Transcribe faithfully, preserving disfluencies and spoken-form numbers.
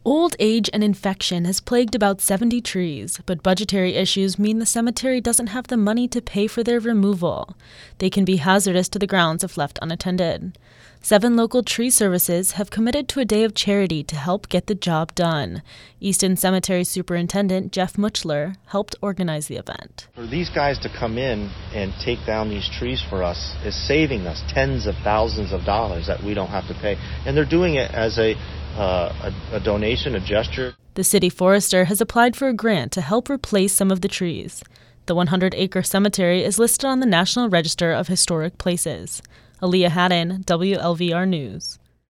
Old age and infection has plagued about seventy trees, but budgetary issues mean the cemetery doesn't have the money to pay for their removal. They can be hazardous to the grounds if left unattended. Seven local tree services have committed to a day of charity to help get the job done. Easton Cemetery Superintendent Jeff Muchler helped organize the event. For these guys to come in and take down these trees for us is saving us tens of thousands of dollars that we don't have to pay. And they're doing it as a Uh, a, a donation, a gesture. The city forester has applied for a grant to help replace some of the trees. The one hundred acre cemetery is listed on the National Register of Historic Places. Aaliyah Haddon, W L V R News.